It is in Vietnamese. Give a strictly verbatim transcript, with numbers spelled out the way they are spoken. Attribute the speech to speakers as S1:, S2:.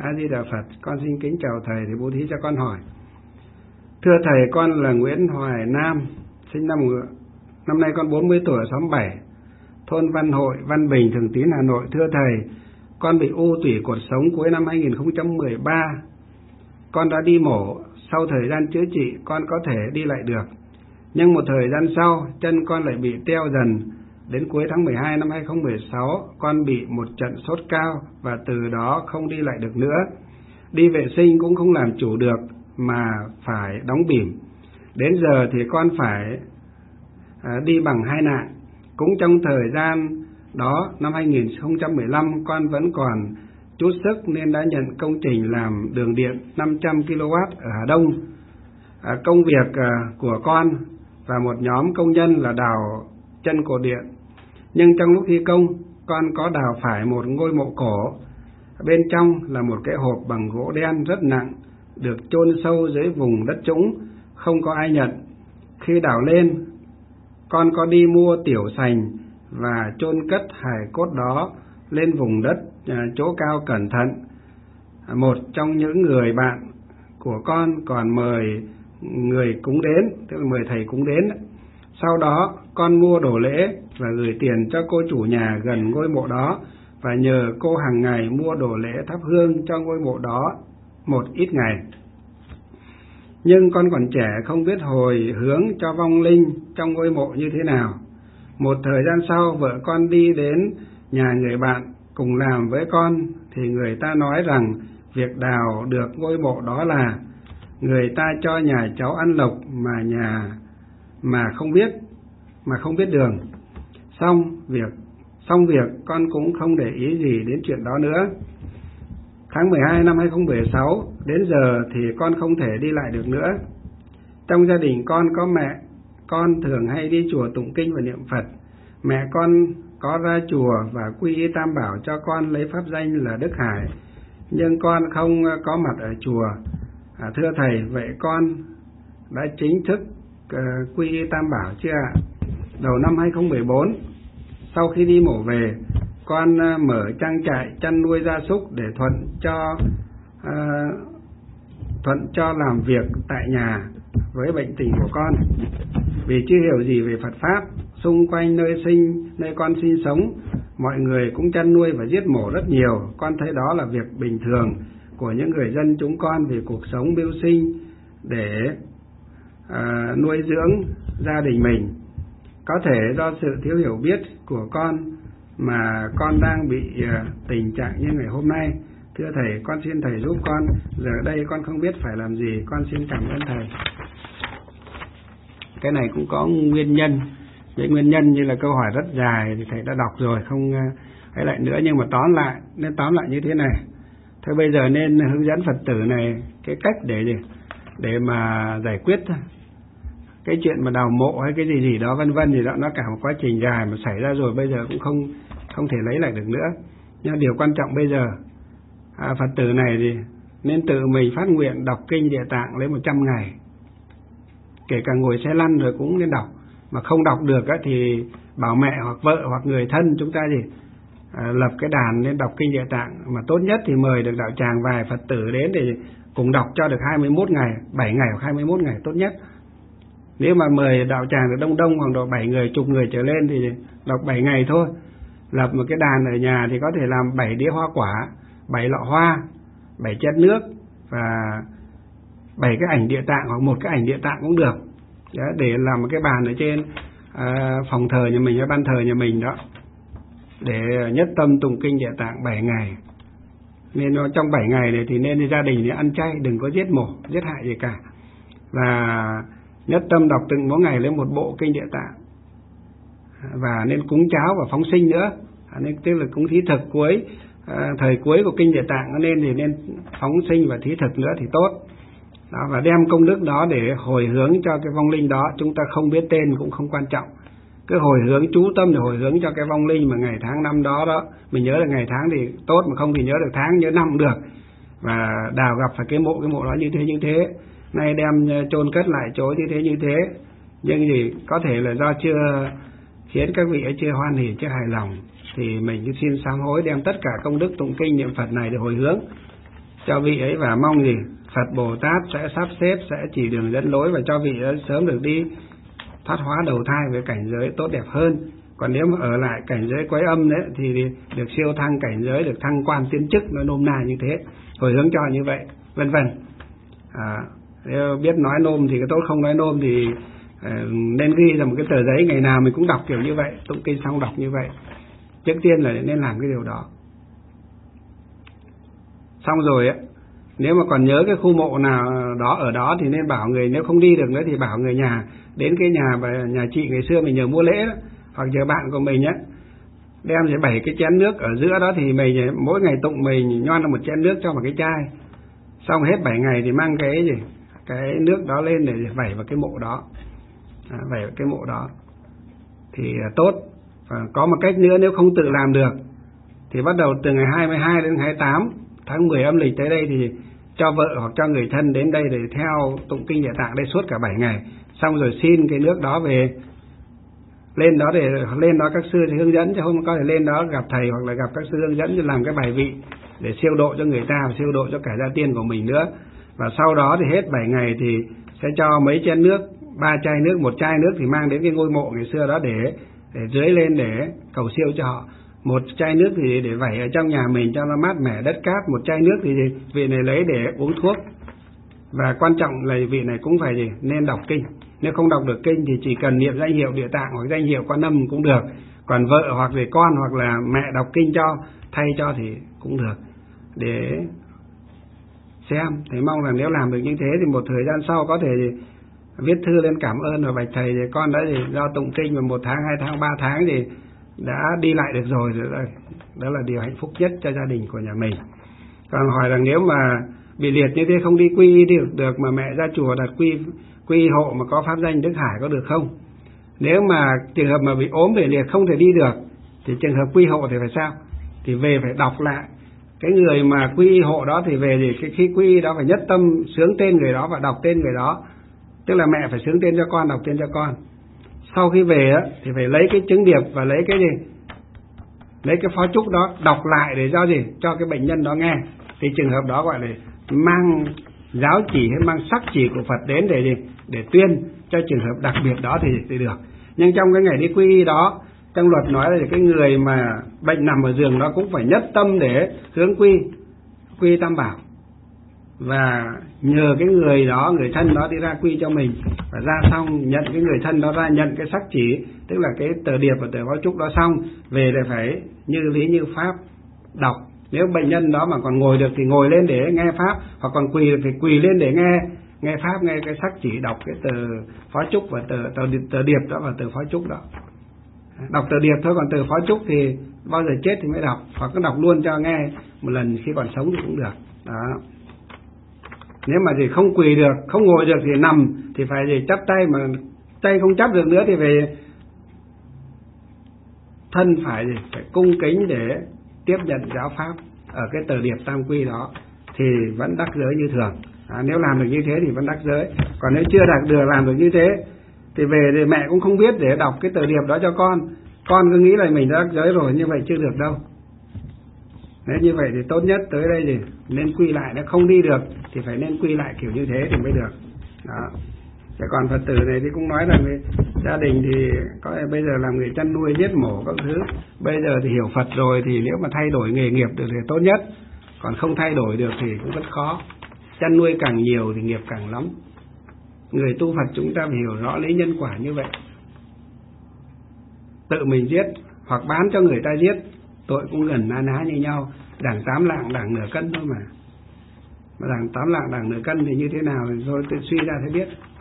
S1: A Di Đà Phật. Con xin kính chào thầy để bố thí cho con hỏi. Thưa thầy, con là Nguyễn Hoài Nam, sinh năm năm nay con bốn mươi tuổi, xóm bảy, thôn Văn Hội, Văn Bình, Thường Tín, Hà Nội. Thưa thầy, con bị u tủy cột sống cuối năm hai nghìn không trăm mười ba. Con đã đi mổ, sau thời gian chữa trị con có thể đi lại được. Nhưng một thời gian sau, chân con lại bị teo dần. Đến cuối tháng mười hai năm hai nghìn không trăm mười sáu, con bị một trận sốt cao và từ đó không đi lại được nữa. Đi vệ sinh cũng không làm chủ được mà phải đóng bỉm. Đến giờ thì con phải à, đi bằng hai nạn. Cũng trong thời gian đó, năm hai nghìn không trăm mười lăm, con vẫn còn chút sức nên đã nhận công trình làm đường điện năm trăm ki lô oát ở Hà Đông. À, công việc à, của con và một nhóm công nhân là đào chân cột điện. Nhưng trong lúc thi công, con có đào phải một ngôi mộ cổ. Bên trong là một cái hộp bằng gỗ đen rất nặng, được chôn sâu dưới vùng đất trũng, không có ai nhận. Khi đào lên, con có đi mua tiểu sành và chôn cất hài cốt đó lên vùng đất à, chỗ cao cẩn thận. Một trong những người bạn của con còn mời người cúng đến, tức là mời thầy cúng đến. Sau đó con mua đồ lễ và gửi tiền cho cô chủ nhà gần ngôi mộ đó và nhờ cô hàng ngày mua đồ lễ thắp hương cho ngôi mộ đó một ít ngày. Nhưng con còn trẻ không biết hồi hướng cho vong linh trong ngôi mộ như thế nào. Một thời gian sau, vợ con đi đến nhà người bạn cùng làm với con thì người ta nói rằng việc đào được ngôi mộ đó là người ta cho nhà cháu ăn lộc mà nhà mà không biết mà không biết đường. Xong việc xong việc con cũng không để ý gì đến chuyện đó nữa. Tháng mười hai năm hai nghìn không trăm mười sáu đến giờ thì con không thể đi lại được nữa. Trong gia đình con có mẹ con thường hay đi chùa tụng kinh và niệm Phật. Mẹ con có ra chùa và quy y Tam Bảo cho con lấy pháp danh là Đức Hải, nhưng con không có mặt ở chùa. À, thưa thầy, vậy con đã chính thức uh, quy y Tam Bảo chưa ạ? Đầu năm hai nghìn không trăm mười bốn, sau khi đi mổ về, con uh, mở trang trại chăn nuôi gia súc để thuận cho uh, thuận cho làm việc tại nhà với bệnh tình của con. Vì chưa hiểu gì về Phật Pháp, xung quanh nơi sinh nơi con sinh sống, mọi người cũng chăn nuôi và giết mổ rất nhiều. Con thấy đó là việc bình thường của những người dân chúng con vì cuộc sống mưu sinh để à, nuôi dưỡng gia đình mình. Có thể do sự thiếu hiểu biết của con mà con đang bị à, tình trạng như ngày hôm nay. Thưa thầy, con xin thầy giúp con. Giờ đây con không biết phải làm gì. Con xin cảm ơn thầy. Cái này cũng có nguyên nhân. Cái nguyên nhân như là câu hỏi rất dài thì thầy đã đọc rồi, không ấy lại nữa. Nhưng mà tóm lại, nên tóm lại như thế này. Thôi bây giờ nên hướng dẫn Phật tử này cái cách để gì để mà giải quyết cái chuyện mà đào mộ hay cái gì gì đó vân vân gì đó, nó cả một quá trình dài mà xảy ra rồi, bây giờ cũng không không thể lấy lại được nữa. Nhưng điều quan trọng bây giờ à, Phật tử này thì nên tự mình phát nguyện đọc kinh Địa Tạng lấy một trăm ngày, kể cả ngồi xe lăn rồi cũng nên đọc. Mà không đọc được á, thì bảo mẹ hoặc vợ hoặc người thân chúng ta gì à, lập cái đàn nên đọc kinh Địa Tạng. Mà tốt nhất thì mời được đạo tràng vài Phật tử đến để cùng đọc cho được hai mươi mốt ngày, bảy ngày hoặc hai mươi mốt ngày tốt nhất. Nếu mà mời đạo tràng được đông đông khoảng độ bảy người, chục người trở lên thì đọc bảy ngày thôi. Lập một cái đàn ở nhà thì có thể làm bảy đĩa hoa quả, bảy lọ hoa, bảy chén nước và bảy cái ảnh Địa Tạng hoặc một cái ảnh Địa Tạng cũng được. Đó, để làm một cái bàn ở trên à, phòng thờ nhà mình, ban thờ nhà mình đó, để nhất tâm tụng kinh Địa Tạng bảy ngày. Nên trong bảy ngày này thì nên gia đình thì ăn chay, đừng có giết mổ, giết hại gì cả. Và nhất tâm đọc từng mỗi ngày lấy một bộ kinh Địa Tạng. Và nên cúng cháo và phóng sinh nữa. À, nên tức là cúng thí thực cuối, à, thời cuối của kinh Địa Tạng nên thì nên phóng sinh và thí thực nữa thì tốt. Đó, và đem công đức đó để hồi hướng cho cái vong linh đó. Chúng ta không biết tên cũng không quan trọng, cứ hồi hướng, chú tâm để hồi hướng cho cái vong linh mà ngày tháng năm đó đó. Mình nhớ là ngày tháng thì tốt, mà không thì nhớ được tháng, nhớ năm được. Và đào gặp phải cái mộ, cái mộ đó như thế như thế, nay đem chôn cất lại chỗ như thế như thế. Nhưng gì có thể là do chưa khiến các vị ấy chưa hoan hỉ, chưa hài lòng, thì mình cứ xin sám hối, đem tất cả công đức tụng kinh niệm Phật này để hồi hướng. cho vị ấy và mong gì Phật Bồ Tát sẽ sắp xếp, sẽ chỉ đường dẫn lối và cho vị ấy sớm được đi thoát hóa đầu thai với cảnh giới tốt đẹp hơn. Còn nếu mà ở lại cảnh giới quái âm đấy thì được siêu thăng cảnh giới, được thăng quan tiến chức, nó nôm na như thế, hồi hướng cho như vậy, vân vân. À, nếu biết nói nôm thì cái tốt, không nói nôm thì à, nên ghi ra một cái tờ giấy, ngày nào mình cũng đọc kiểu như vậy, tụng kinh xong đọc như vậy. Trước tiên là nên làm cái điều đó. Xong rồi ấy, nếu mà còn nhớ cái khu mộ nào đó ở đó thì nên bảo người, nếu không đi được nữa thì bảo người nhà đến cái nhà và nhà chị ngày xưa mình nhờ mua lễ đó, hoặc nhờ bạn của mình nhé, đem rồi bảy cái chén nước ở giữa đó, thì mình mỗi ngày tụng mình nhoan ra một chén nước cho một cái chai, xong hết bảy ngày thì mang cái gì cái nước đó lên để vẩy vào cái mộ đó, à, vẩy vào cái mộ đó thì tốt. Và có một cách nữa, nếu không tự làm được thì bắt đầu từ ngày hai mươi hai đến hai mươi tám tháng mười âm lịch tới đây thì cho vợ hoặc cho người thân đến đây để theo tụng kinh Địa Tạng đây suốt cả bảy ngày, xong rồi xin cái nước đó về, lên đó để lên đó các sư thì hướng dẫn, chứ không có thể lên đó gặp thầy hoặc là gặp các sư hướng dẫn để làm cái bài vị để siêu độ cho người ta, siêu độ cho cả gia tiên của mình nữa. Và sau đó thì hết bảy ngày thì sẽ cho mấy chén nước, ba chai nước, một chai nước thì mang đến cái ngôi mộ ngày xưa đó để để dưới lên để cầu siêu cho họ. Một chai nước thì để vẩy ở trong nhà mình cho nó mát mẻ đất cát, một chai nước thì vị này lấy để uống thuốc. Và quan trọng là vị này cũng phải gì nên đọc kinh. Nếu không đọc được kinh thì chỉ cần niệm danh hiệu Địa Tạng hoặc danh hiệu Quan Âm cũng được. Còn vợ hoặc về con hoặc là mẹ đọc kinh cho, thay cho thì cũng được, để xem. Thì mong là nếu làm được như thế thì một thời gian sau có thể viết thư lên cảm ơn và bạch thầy, thì con đã thì do tụng kinh mà một tháng, hai tháng, ba tháng thì đã đi lại được rồi, rồi đây. Đó là điều hạnh phúc nhất cho gia đình của nhà mình. Còn hỏi rằng nếu mà bị liệt như thế không đi quy y được, được mà mẹ ra chùa đặt quy quy hộ mà có pháp danh Đức Hải có được không? Nếu mà trường hợp mà bị ốm bị liệt không thể đi được thì trường hợp quy hộ thì phải sao? Thì về phải đọc lại cái người mà quy hộ đó, thì về thì cái khi quy đó phải nhất tâm xướng tên người đó và đọc tên người đó, tức là mẹ phải xướng tên cho con, đọc tên cho con. Sau khi về á thì phải lấy cái chứng điệp và lấy cái gì, lấy cái phó chúc đó đọc lại để cho gì, cho cái bệnh nhân đó nghe. Thì trường hợp đó gọi là mang giáo chỉ hay mang sắc chỉ của Phật đến để gì, để tuyên cho trường hợp đặc biệt đó thì, thì được. Nhưng trong cái ngày đi quy y đó, trong luật nói là cái người mà bệnh nằm ở giường đó cũng phải nhất tâm để hướng quy quy Tam Bảo, và nhờ cái người đó, người thân đó đi ra quy cho mình, và ra xong nhận cái người thân đó ra nhận cái sắc chỉ, tức là cái tờ điệp và tờ phó chúc đó, xong về là phải như lý như pháp đọc. Nếu bệnh nhân đó mà còn ngồi được thì ngồi lên để nghe pháp, hoặc còn quỳ thì quỳ lên để nghe nghe pháp, nghe cái sắc chỉ, đọc cái tờ phó chúc và tờ tờ, tờ điệp đó và tờ phó chúc đó. Đọc tờ điệp thôi, còn tờ phó chúc thì bao giờ chết thì mới đọc, hoặc cứ đọc luôn cho nghe một lần khi còn sống thì cũng được đó. Nếu mà gì không quỳ được, không ngồi được thì nằm thì phải gì chắp tay, mà tay không chắp được nữa thì về thân phải gì phải cung kính để tiếp nhận giáo pháp ở cái tờ điệp tam quy đó thì vẫn đắc giới như thường. À, nếu làm được như thế thì vẫn đắc giới. Còn nếu chưa đạt được làm được như thế thì về thì mẹ cũng không biết để đọc cái tờ điệp đó cho con, con cứ nghĩ là mình đã đắc giới rồi, như vậy chưa được đâu. Nếu như vậy thì tốt nhất tới đây thì nên quy lại, nếu không đi được thì phải nên quy lại kiểu như thế thì mới được đó. Thế còn Phật tử này thì cũng nói rằng gia đình thì có lẽ bây giờ làm người chăn nuôi giết mổ các thứ, bây giờ thì hiểu Phật rồi thì nếu mà thay đổi nghề nghiệp được thì tốt nhất, còn không thay đổi được thì cũng rất khó. Chăn nuôi càng nhiều thì nghiệp càng lắm. Người tu Phật chúng ta phải hiểu rõ lý nhân quả như vậy. Tự mình giết hoặc bán cho người ta giết, tội cũng gần na ná như nhau. Đảng tám lạng đảng nửa cân thôi mà. Mà đảng tám lạng đảng nửa cân thì như thế nào thì thôi tự suy ra thấy biết.